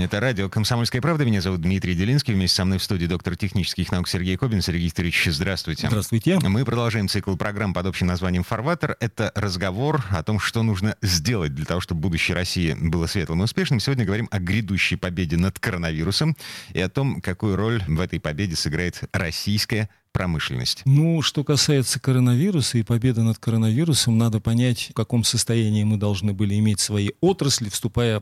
Это радио «Комсомольская правда». Меня зовут Дмитрий Делинский. Вместе со мной в студии доктор технических наук Сергей Кобин. Сергей Викторович, здравствуйте. Здравствуйте. Мы продолжаем цикл программ под общим названием «Фарватер». Это разговор о том, что нужно сделать для того, чтобы будущее России было светлым и успешным. Сегодня говорим о грядущей победе над коронавирусом и о том, какую роль в этой победе сыграет российская промышленность. Ну, что касается коронавируса и победы над коронавирусом, надо понять, в каком состоянии мы должны были иметь свои отрасли, вступая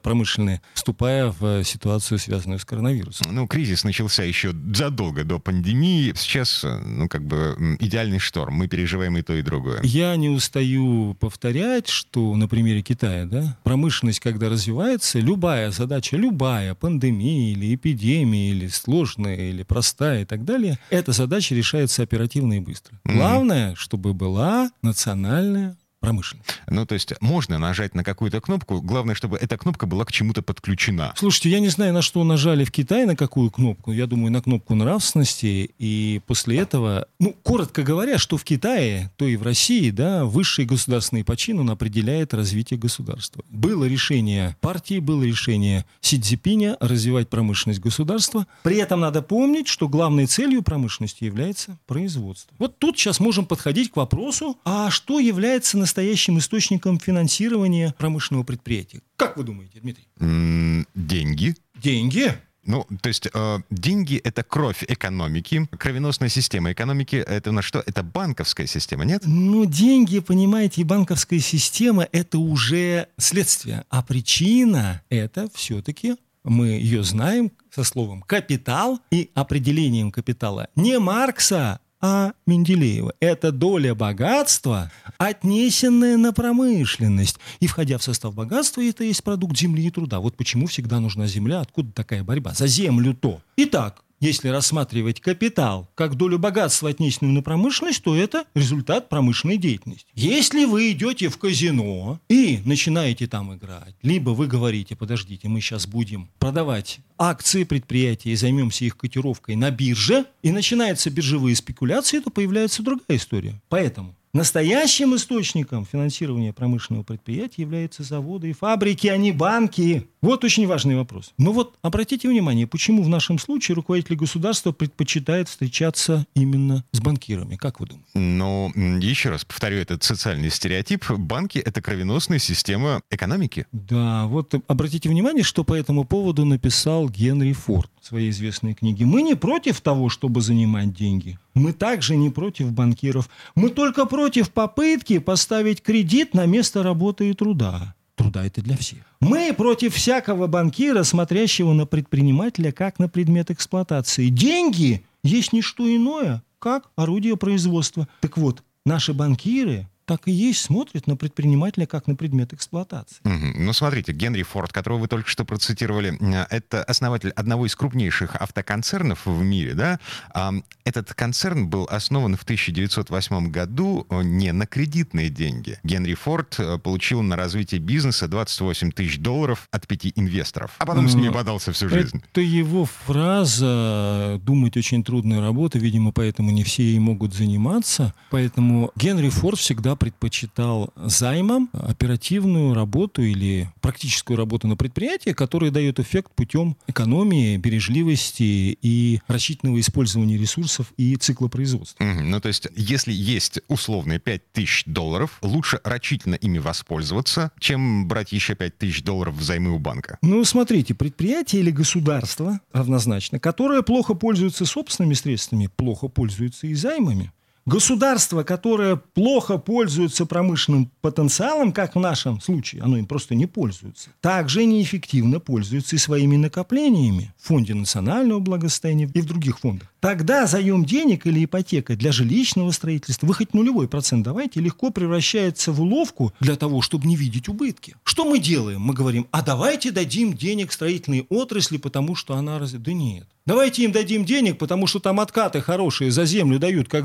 в ситуацию, связанную с коронавирусом. Ну, кризис начался еще задолго до пандемии. Сейчас, идеальный шторм. Мы переживаем и то, и другое. Я не устаю повторять, что на примере Китая, промышленность, когда развивается, любая задача, пандемия или эпидемия, или сложная, или простая и так далее, эта задача решается оперативно и быстро. Главное, чтобы была национальная промышленность. Ну, то есть можно нажать на какую-то кнопку, главное, чтобы эта кнопка была к чему-то подключена. Слушайте, я не знаю, на что нажали в Китае, на какую кнопку. Я думаю, на кнопку нравственности. И после этого, коротко говоря, что в Китае, то и в России, высший государственный почин, он определяет развитие государства. Было решение партии, было решение Си Цзиньпиня развивать промышленность государства. При этом надо помнить, что главной целью промышленности является производство. Вот тут сейчас можем подходить к вопросу, а что является настоящим источником финансирования промышленного предприятия? Как вы думаете, Дмитрий? Деньги. Деньги? Деньги — это кровь экономики. Кровеносная система экономики — это у нас что? Это банковская система, нет? Деньги, понимаете, и банковская система — это уже следствие. А причина — это все-таки, мы ее знаем со словом «капитал» и определением капитала не Маркса, а Менделеева. Это доля богатства, отнесенная на промышленность. И, входя в состав богатства, это есть продукт земли и труда. Вот почему всегда нужна земля, откуда такая борьба. За землю-то. Итак, если рассматривать капитал как долю богатства, отнесенную на промышленность, то это результат промышленной деятельности. Если вы идете в казино и начинаете там играть, либо вы говорите, подождите, мы сейчас будем продавать акции предприятия и займемся их котировкой на бирже, и начинаются биржевые спекуляции, то появляется другая история. Поэтому настоящим источником финансирования промышленного предприятия являются заводы и фабрики, а не банки. Вот очень важный вопрос. Но обратите внимание, почему в нашем случае руководитель государства предпочитает встречаться именно с банкирами? Как вы думаете? Еще раз повторю этот социальный стереотип. Банки — это кровеносная система экономики. Да, обратите внимание, что по этому поводу написал Генри Форд в своей известной книге. Мы не против того, чтобы занимать деньги. Мы также не против банкиров. Мы только против попытки поставить кредит на место работы и труда. Труда это для всех. Мы против всякого банкира, смотрящего на предпринимателя как на предмет эксплуатации. Деньги есть не что иное, как орудие производства. Так вот, наши банкиры так и есть, смотрят на предпринимателя как на предмет эксплуатации. Смотрите, Генри Форд, которого вы только что процитировали, это основатель одного из крупнейших автоконцернов в мире, да? Этот концерн был основан в 1908 году не на кредитные деньги. Генри Форд получил на развитие бизнеса $28 тысяч от 5 инвесторов, а потом с ними бодался всю жизнь. Это его фраза. Думать очень трудная работа, видимо, поэтому не все ей могут заниматься. Поэтому Генри Форд всегда предпочитал займом оперативную работу или практическую работу на предприятии, которая дает эффект путем экономии, бережливости и рассчитанного использования ресурсов и цикла производства. То есть, если есть условные $5 тысяч, лучше рачительно ими воспользоваться, чем брать еще $5 тысяч взаймы у банка. Смотрите, предприятие или государство равнозначно, которое плохо пользуется собственными средствами, плохо пользуется и займами. Государство, которое плохо пользуется промышленным потенциалом, как в нашем случае, оно им просто не пользуется, также неэффективно пользуется и своими накоплениями в Фонде национального благосостояния и в других фондах. Тогда заем денег или ипотека для жилищного строительства, вы хоть 0% давайте, легко превращается в уловку для того, чтобы не видеть убытки. Что мы делаем? Мы говорим, давайте дадим денег строительной отрасли, потому что она... Да нет. Давайте им дадим денег, потому что там откаты хорошие за землю дают, когда строят.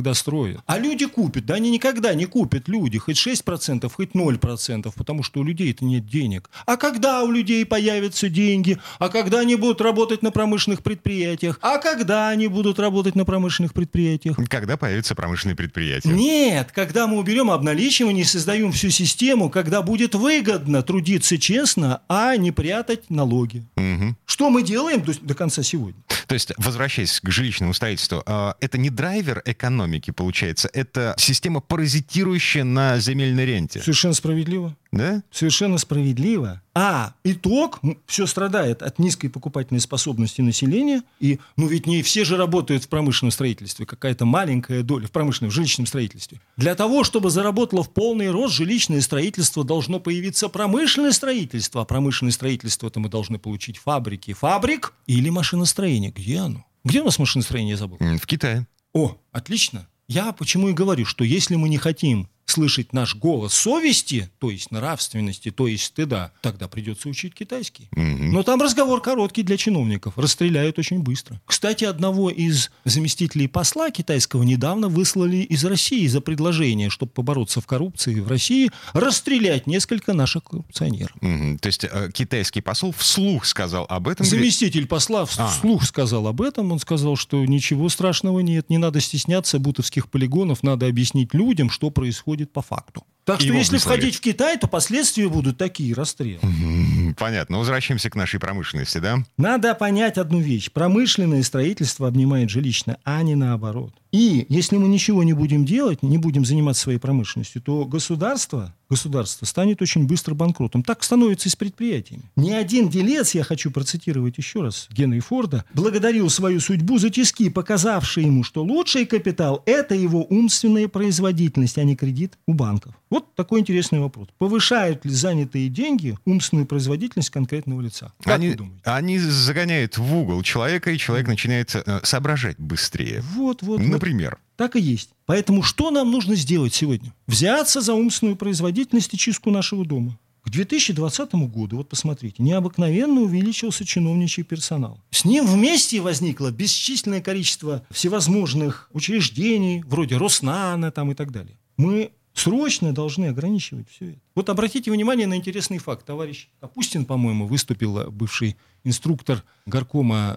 строят. А люди купят. Да они никогда не купят, люди. Хоть 6%, хоть 0%, потому что у людей-то нет денег. А когда у людей появятся деньги? А когда они будут работать на промышленных предприятиях? А когда они будут работать на промышленных предприятиях? Когда появятся промышленные предприятия? Нет, когда мы уберем обналичивание и создаем всю систему, когда будет выгодно трудиться честно, а не прятать налоги. Угу. Что мы делаем до конца сегодня? То есть, возвращаясь к жилищному строительству, это не драйвер экономики, получается, это система, паразитирующая на земельной ренте. Совершенно справедливо. Да? Совершенно справедливо. А итог, все страдает от низкой покупательной способности населения. И, ведь не все же работают в промышленном строительстве. Какая-то маленькая доля в жилищном строительстве. Для того, чтобы заработало в полный рост жилищное строительство, должно появиться промышленное строительство. А промышленное строительство это мы должны получить фабрик или машиностроение. Где оно? Где у нас машиностроение, я забыл? В Китае. О, отлично. Я почему и говорю, что если мы не хотим слышать наш голос совести, то есть нравственности, то есть стыда, тогда придется учить китайский. Но там разговор короткий для чиновников. Расстреляют очень быстро. Кстати, одного из заместителей посла китайского недавно выслали из России за предложение, чтобы побороться в коррупции в России, расстрелять несколько наших коррупционеров. То есть китайский посол вслух сказал об этом? Заместитель посла вслух сказал об этом. Он сказал, что ничего страшного нет, не надо стесняться бутовских полигонов, надо объяснить людям, что происходит по факту. Так что если входить в Китай, то последствия будут такие, расстрелы. Понятно. Возвращаемся к нашей промышленности, да? Надо понять одну вещь. Промышленное строительство обнимает жилищное, а не наоборот. И если мы ничего не будем делать, не будем заниматься своей промышленностью, то государство станет очень быстро банкротом. Так становится и с предприятиями. Ни один делец, я хочу процитировать еще раз Генри Форда, благодарил свою судьбу за тиски, показавшие ему, что лучший капитал – это его умственная производительность, а не кредит у банков. Вот такой интересный вопрос. Повышают ли занятые деньги умственную производительность конкретного лица? Как вы думаете? Они загоняют в угол человека, и человек начинает соображать быстрее. Например. Так и есть. Поэтому что нам нужно сделать сегодня? Взяться за умственную производительность и чистку нашего дома. К 2020 году, вот посмотрите, необыкновенно увеличился чиновничий персонал. С ним вместе возникло бесчисленное количество всевозможных учреждений, вроде Роснана там и так далее. Мы срочно должны ограничивать все это. Вот обратите внимание на интересный факт. Товарищ Капустин, по-моему, выступил, бывший инструктор горкома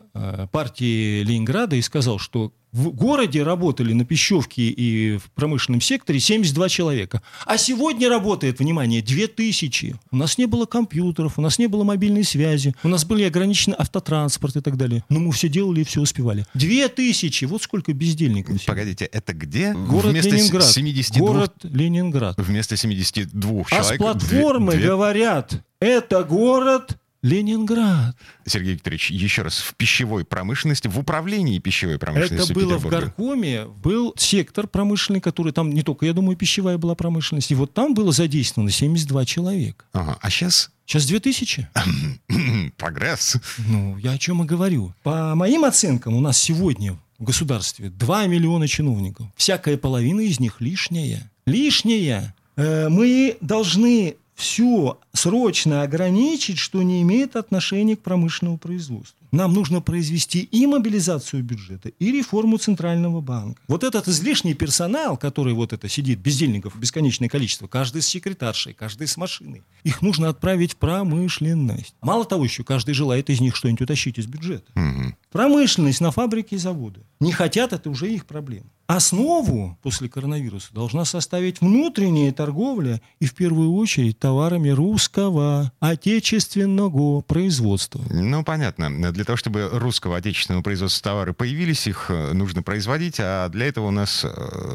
партии Ленинграда, и сказал, что в городе работали на пищевке и в промышленном секторе 72 человека. А сегодня работает, внимание, 2000. У нас не было компьютеров, у нас не было мобильной связи, у нас были ограничены автотранспорт и так далее. Но мы все делали и все успевали. 2000. Вот сколько бездельников. Погодите, это где? Город вместо Ленинград. 72... Город Ленинград. Вместо 72 человек... А с платформы говорят, это город Ленинград. Сергей Викторович, еще раз, в пищевой промышленности, в управлении пищевой промышленности это было в горкоме, был сектор промышленный, который там не только, я думаю, пищевая была промышленность, и вот там было задействовано 72 человека. Ага. А сейчас? Сейчас 2000. Прогресс. Я о чем и говорю. По моим оценкам, у нас сегодня в государстве 2 миллиона чиновников. Всякая половина из них лишняя. Лишняя. Мы должны все срочно ограничить, что не имеет отношения к промышленному производству. Нам нужно произвести и мобилизацию бюджета, и реформу Центрального банка. Вот этот излишний персонал, который вот это сидит, бездельников, бесконечное количество, каждый с секретаршей, каждый с машиной, их нужно отправить в промышленность. Мало того, еще каждый желает из них что-нибудь утащить из бюджета. Промышленность на фабрики и заводы. Не хотят, это уже их проблема. Основу после коронавируса должна составить внутренняя торговля и в первую очередь товарами русского отечественного производства. Понятно. Для того, чтобы русского отечественного производства товары появились, их нужно производить, а для этого у нас,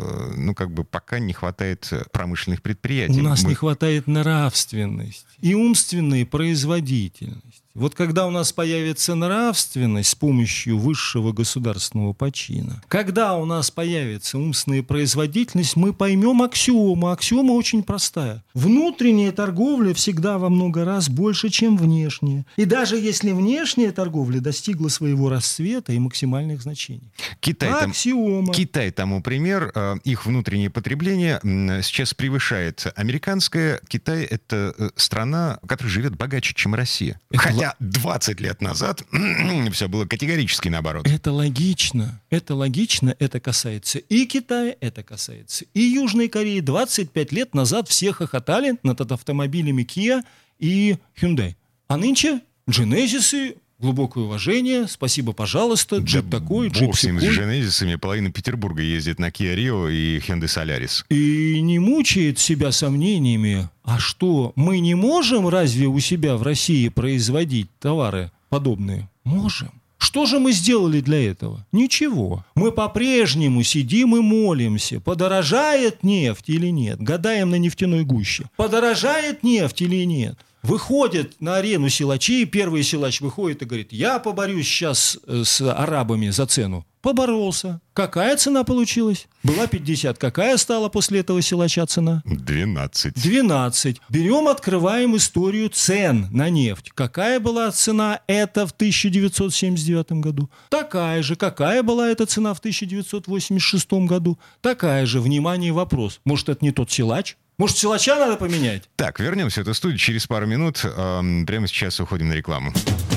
пока не хватает промышленных предприятий. У нас не хватает нравственности и умственной производительности. Вот когда у нас появится нравственность с помощью высшего государственного почина, когда у нас появится умственная производительность, мы поймем аксиому. Аксиома очень простая. Внутренняя торговля всегда во много раз больше, чем внешняя. И даже если внешняя торговля достигла своего расцвета и максимальных значений. Аксиома. Китай тому пример. Их внутреннее потребление сейчас превышает американское. Китай — это страна, которая живет богаче, чем Россия. Хотя 20 лет назад все было категорически наоборот. Это логично. Это касается и Китая, это касается и Южной Кореи. 25 лет назад все хохотали над автомобилями Kia и Hyundai. А нынче Genesis'ы, глубокое уважение, спасибо, пожалуйста, джип такой, джип сякой. С Genesis'ами половина Петербурга ездит на Kia Rio и Hyundai Solaris. И не мучает себя сомнениями, а что, мы не можем разве у себя в России производить товары подобные? Можем. Что же мы сделали для этого? Ничего. Мы по-прежнему сидим и молимся, подорожает нефть или нет, гадаем на нефтяной гуще, подорожает нефть или нет. Выходят на арену силачи, первый силач выходит и говорит: я поборюсь сейчас с арабами за цену. Поборолся. Какая цена получилась? Была 50. Какая стала после этого силача цена? 12. Берем, открываем историю цен на нефть. Какая была цена эта в 1979 году? Такая же. Какая была эта цена в 1986 году? Такая же. Внимание, вопрос. Может, это не тот силач? Может, силача надо поменять? Так, вернемся в эту студию через пару минут. Прямо сейчас уходим на рекламу.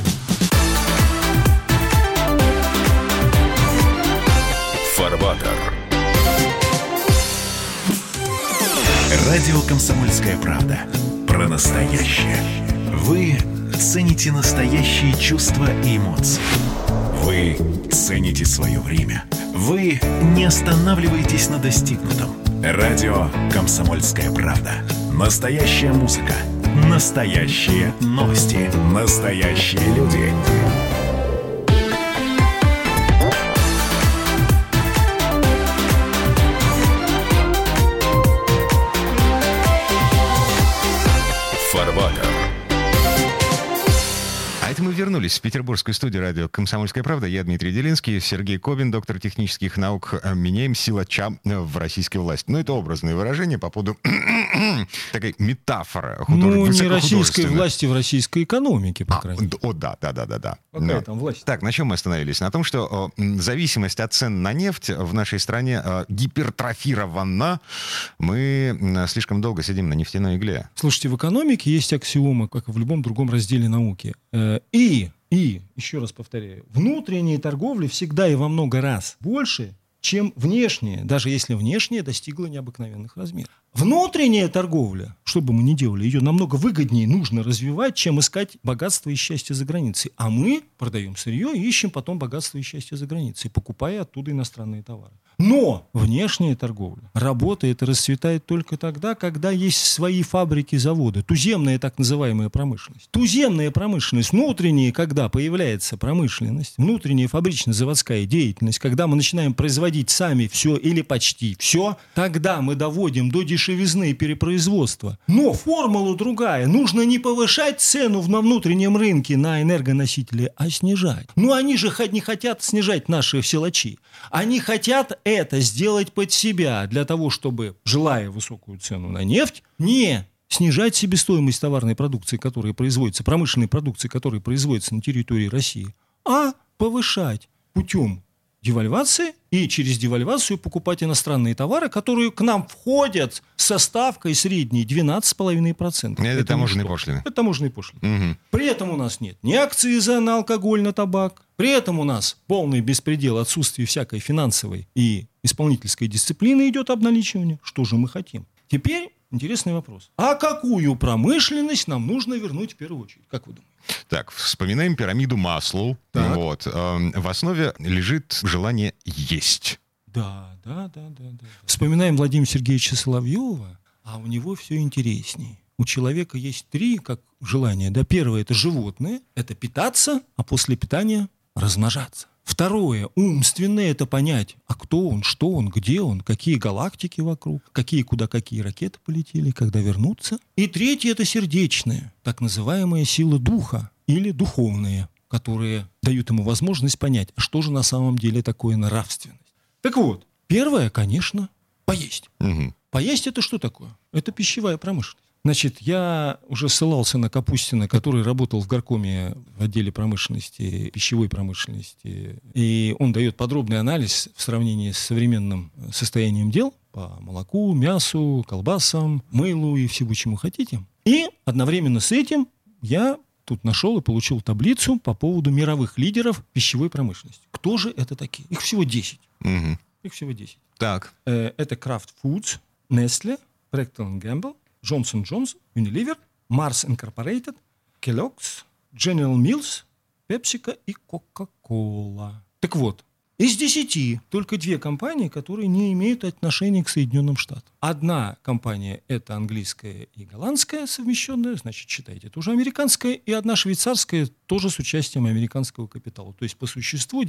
Фарватер. Радио «Комсомольская правда». Про настоящее. Вы цените настоящие чувства и эмоции. Вы цените свое время. Вы не останавливаетесь на достигнутом. Радио «Комсомольская правда». Настоящая музыка. Настоящие новости. Настоящие люди. Фарватер. Это мы вернулись в петербургскую студию радио «Комсомольская правда». Я Дмитрий Делинский, Сергей Кобин, доктор технических наук. Меняем силача в российской власти. Ну, это образное выражение по поводу такой метафоры. Не российской власти в российской экономике, по крайней мере. Да. Какая там власть? Так, на чем мы остановились? На том, что зависимость от цен на нефть в нашей стране гипертрофирована. Мы слишком долго сидим на нефтяной игле. Слушайте, в экономике есть аксиома, как и в любом другом разделе науки. И, еще раз повторяю, внутренняя торговля всегда и во много раз больше, чем внешняя, даже если внешняя достигла необыкновенных размеров. Внутренняя торговля, что бы мы ни делали, ее намного выгоднее нужно развивать, чем искать богатство и счастье за границей. А мы продаем сырье и ищем потом богатство и счастье за границей, покупая оттуда иностранные товары. Но внешняя торговля работает и расцветает только тогда, когда есть свои фабрики, заводы. Туземная так называемая промышленность. Туземная промышленность, внутренняя, когда появляется промышленность, внутренняя фабрично-заводская деятельность, когда мы начинаем производить сами все или почти все, тогда мы доводим до дешевизны и перепроизводства. Но формула другая. Нужно не повышать цену на внутреннем рынке на энергоносители, а снижать. Но они же не хотят снижать наши силачи. Они хотят это сделать под себя для того, чтобы, желая высокую цену на нефть, не снижать себестоимость товарной продукции, которая производится, промышленной продукции, которая производится на территории России, а повышать путем девальвации и через девальвацию покупать иностранные товары, которые к нам входят со ставкой средней 12,5%. Это таможенные пошлины. Это таможенные пошлины. Угу. При этом у нас нет ни акциза на алкоголь, на табак. При этом у нас полный беспредел, отсутствие всякой финансовой и исполнительской дисциплины, идет обналичивание. Что же мы хотим? Теперь интересный вопрос. А какую промышленность нам нужно вернуть в первую очередь? Как вы думаете? Так, вспоминаем пирамиду Маслоу. Вот. В основе лежит желание есть. Да. Вспоминаем Владимира Сергеевича Соловьева, а у него все интереснее. У человека есть 3 как желания. Да? Первое – это животное, это питаться, а после питания размножаться. Второе, умственное, это понять, а кто он, что он, где он, какие галактики вокруг, куда какие ракеты полетели, когда вернутся. И третье, это сердечное, так называемая сила духа или духовная, которые дают ему возможность понять, а что же на самом деле такое нравственность. Так вот, первое, конечно, поесть. Угу. Поесть – это что такое? Это пищевая промышленность. Значит, я уже ссылался на Капустина, который работал в горкоме в отделе промышленности, пищевой промышленности. И он дает подробный анализ в сравнении с современным состоянием дел по молоку, мясу, колбасам, мылу и всему, чему хотите. И одновременно с этим я тут нашел и получил таблицу по поводу мировых лидеров пищевой промышленности. Кто же это такие? Их всего 10. Мгм. Их всего 10. Так. Это Kraft Foods, Nestle, Procter & Gamble, Johnson & Johnson, Unilever, Mars Incorporated, Kellogg's, General Mills, PepsiCo и Coca-Cola. Так вот, из 10 только 2 компании, которые не имеют отношения к Соединенным Штатам. Одна компания – это английская и голландская совмещенная, значит, считайте, это уже американская, и одна швейцарская, тоже с участием американского капитала. То есть, по существу,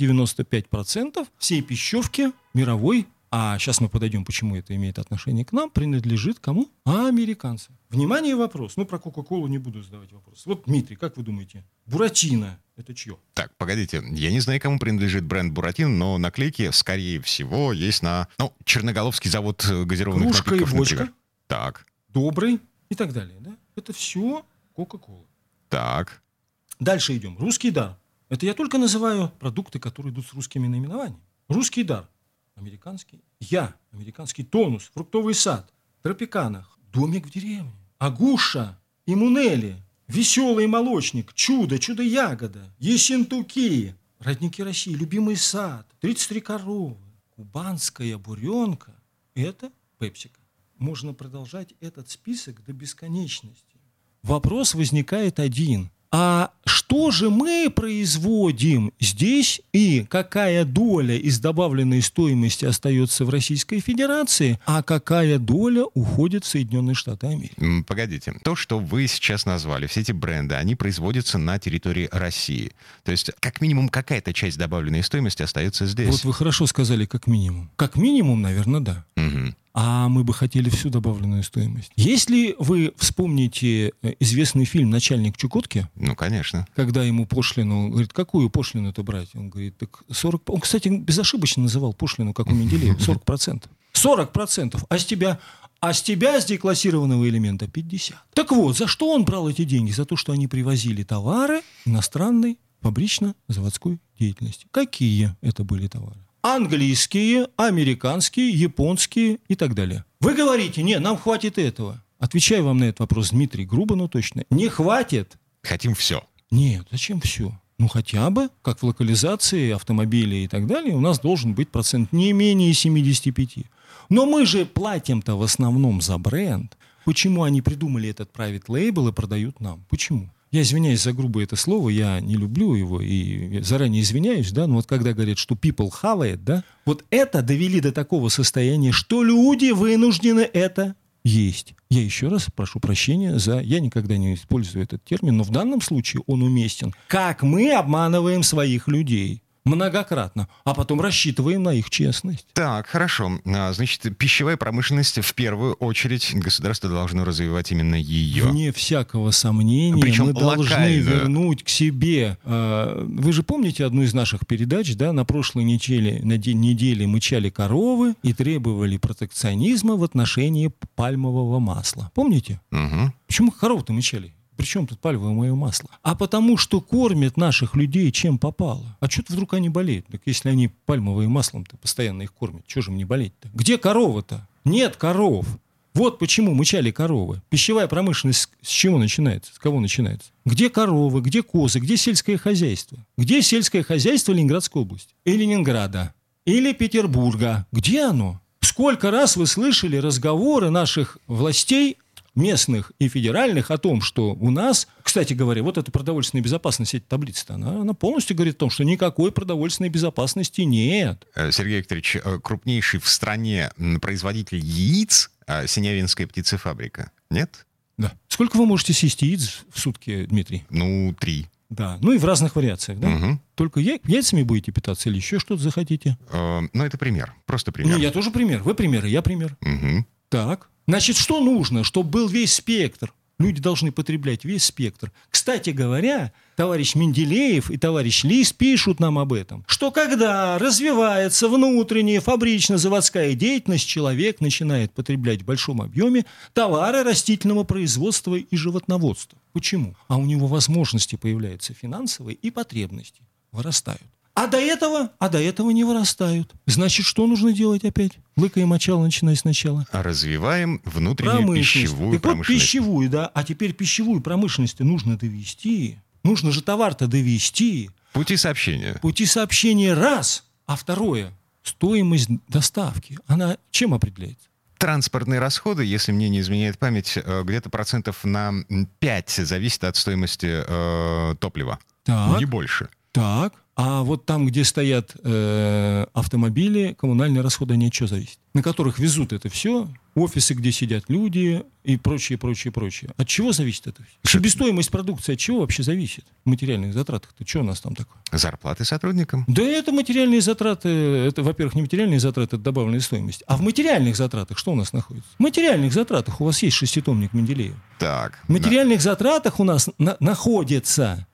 95% всей пищевки мировой, а сейчас мы подойдем, почему это имеет отношение к нам, принадлежит кому? Американцам. Внимание, вопрос. Ну, про Кока-Колу не буду задавать вопрос. Вот, Дмитрий, как вы думаете, Буратино – это чье? Так, погодите. Я не знаю, кому принадлежит бренд «Буратино», но наклейки, скорее всего, есть на Черноголовский завод газированных Кружка напитков, и бочка. например. Так, Добрый и так далее. Да? Это все Кока-Кола. так. Дальше идем. Русский дар. Это я только называю продукты, которые идут с русскими наименованиями. Русский дар. Американский. Американский тонус. Фруктовый сад. Тропикана. Домик в деревне. Агуша. Имунели. Веселый молочник. Чудо. Чудо-ягода. Ессентуки. Родники России. Любимый сад. 33 коровы. Кубанская буренка. Это PepsiCo. Можно продолжать этот список до бесконечности. Вопрос возникает один. А что же мы производим здесь и какая доля из добавленной стоимости остается в Российской Федерации, а какая доля уходит в Соединенные Штаты Америки? Погодите. То, что вы сейчас назвали, все эти бренды, они производятся на территории России. То есть, как минимум, какая-то часть добавленной стоимости остается здесь. Вот вы хорошо сказали, как минимум. Как минимум, наверное, да. Мгм. А мы бы хотели всю добавленную стоимость. Если вы вспомните известный фильм «Начальник Чукотки», Ну, конечно. когда ему пошлину, говорит, какую пошлину-то брать? Он говорит, так 40%. Он, кстати, безошибочно называл пошлину, как у Менделеева, 40%. 40%. А с тебя с деклассированного элемента 50%. Так вот, за что он брал эти деньги? За то, что они привозили товары иностранной фабрично-заводской деятельности. Какие это были товары? Английские, американские, японские и так далее. Вы говорите, не, нам хватит этого. Отвечаю вам на этот вопрос, Дмитрий, грубо, но точно. Не хватит. Хотим все. Нет, зачем все? Ну, хотя бы, как в локализации автомобилей и так далее, у нас должен быть процент не менее 75. Но мы же платим-то в основном за бренд. Почему они придумали этот private label и продают нам? Почему? Я извиняюсь за грубое это слово, я не люблю его и заранее извиняюсь, да, но вот когда говорят, что people have it, да, вот это довели до такого состояния, что люди вынуждены это есть. Я еще раз прошу прощения я никогда не использую этот термин, но в данном случае он уместен. Как мы обманываем своих людей? Многократно, а потом рассчитываем на их честность. Так, хорошо. Значит, пищевая промышленность в первую очередь государство должно развивать именно ее. Вне всякого сомнения, Причем мы должны локальную. вернуть к себе. Вы же помните одну из наших передач, да? На прошлой неделе мычали коровы и требовали протекционизма в отношении пальмового масла. Помните? Угу. Почему коровы-то мычали? Причем тут пальмовое масло? А потому что кормят наших людей чем попало. А что-то вдруг они болеют. Так если они пальмовым маслом-то постоянно их кормят, что же им не болеть-то? Где корова-то? Нет коров. Вот почему мычали коровы. Пищевая промышленность с чего начинается? С кого начинается? Где коровы, где козы, где сельское хозяйство? Где сельское хозяйство Ленинградской области? И Ленинграда? Или Петербурга? Где оно? Сколько раз вы слышали разговоры наших властей местных и федеральных о том, что у нас, кстати говоря, вот эта продовольственная безопасность, эта таблица, она полностью говорит о том, что никакой продовольственной безопасности нет. Сергей Викторович, крупнейший в стране производитель яиц Синявинская птицефабрика, нет? Да. Сколько вы можете съесть яиц в сутки, Дмитрий? 3. Да, ну и в разных вариациях, да? Угу. Только яйцами будете питаться или еще что-то захотите? Это пример, просто пример. Ну, я тоже пример. Вы пример, и я пример. Угу. Так. Значит, что нужно, чтобы был весь спектр? Люди должны потреблять весь спектр. Кстати говоря, товарищ Менделеев и товарищ Лис пишут нам об этом, что когда развивается внутренняя фабрично-заводская деятельность, человек начинает потреблять в большом объеме товары растительного производства и животноводства. Почему? А у него возможности появляются финансовые и потребности вырастают. А до этого не вырастают. Значит, что нужно делать опять? Лыка и мочало, начиная сначала. Развиваем внутреннюю пищевую промышленность. Пищевую, да. А теперь пищевую промышленность нужно довести. Нужно же товар-то довести. Пути сообщения. Пути сообщения раз. А второе, стоимость доставки. Она чем определяется? Транспортные расходы, если мне не изменяет память, где-то процентов на 5 зависит от стоимости топлива. Так. Не больше. Так. А вот там, где стоят автомобили, коммунальные расходы, они от чего зависят? На которых везут это все, офисы, где сидят люди и прочее. От чего зависит это все? Себестоимость продукции от чего вообще зависит? В материальных затратах-то что у нас там такое? Зарплаты сотрудникам. Да это материальные затраты, это, во-первых, не материальные затраты, это добавленная стоимость. А в материальных затратах что у нас находится? В материальных затратах у вас есть шеститомник Менделеева. Так. В материальных затратах у нас находится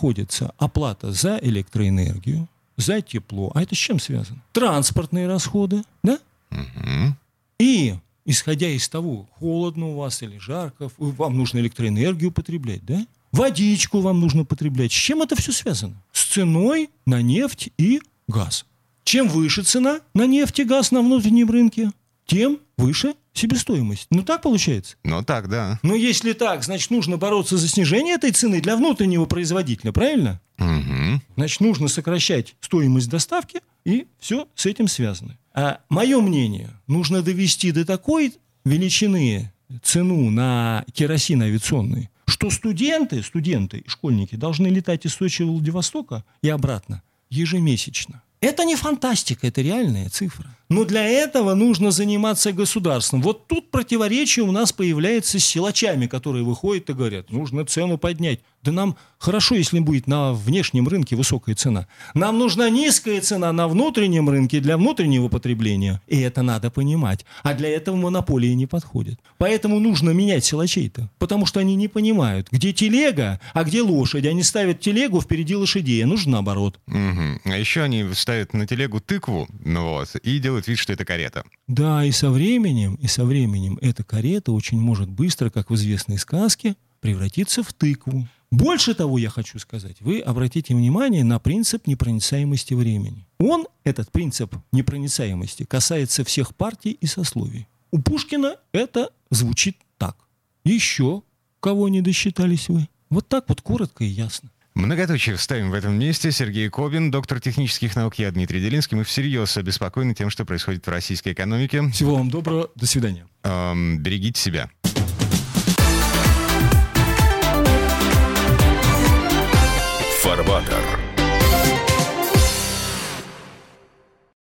оплата за электроэнергию, за тепло. А это с чем связано? Транспортные расходы, да? Угу. И, исходя из того, холодно у вас или жарко, вам нужно электроэнергию потреблять, да? Водичку вам нужно потреблять. С чем это все связано? С ценой на нефть и газ. Чем выше цена на нефть и газ на внутреннем рынке, тем выше себестоимость. Ну так получается? Ну так, да. Но если так, значит, нужно бороться за снижение этой цены для внутреннего производителя, правильно? Угу. Значит, нужно сокращать стоимость доставки, и все с этим связано. А мое мнение, нужно довести до такой величины цену на керосин авиационный, что студенты и школьники должны летать из Сочи в Владивостока и обратно ежемесячно. Это не фантастика, это реальная цифра. Но для этого нужно заниматься государством. Вот тут противоречие у нас появляется с силачами, которые выходят и говорят, нужно цену поднять. Да нам хорошо, если будет на внешнем рынке высокая цена. Нам нужна низкая цена на внутреннем рынке для внутреннего потребления. И это надо понимать. А для этого монополии не подходят. Поэтому нужно менять силачей-то. Потому что они не понимают, где телега, а где лошадь. Они ставят телегу впереди лошадей, а нужно наоборот. Угу. А еще они ставят на телегу тыкву, и делают вид, что это карета. Да, и со временем эта карета очень может быстро, как в известной сказке, превратиться в тыкву. Больше того, я хочу сказать, вы обратите внимание на принцип непроницаемости времени. Этот принцип непроницаемости, касается всех партий и сословий. У Пушкина это звучит так. Еще кого не досчитались вы? Вот так вот коротко и ясно. Многоточие вставим в этом месте. Сергей Кобин, доктор технических наук, я Дмитрий Делинский. Мы всерьез обеспокоены тем, что происходит в российской экономике. Всего вам доброго, до свидания. Берегите себя.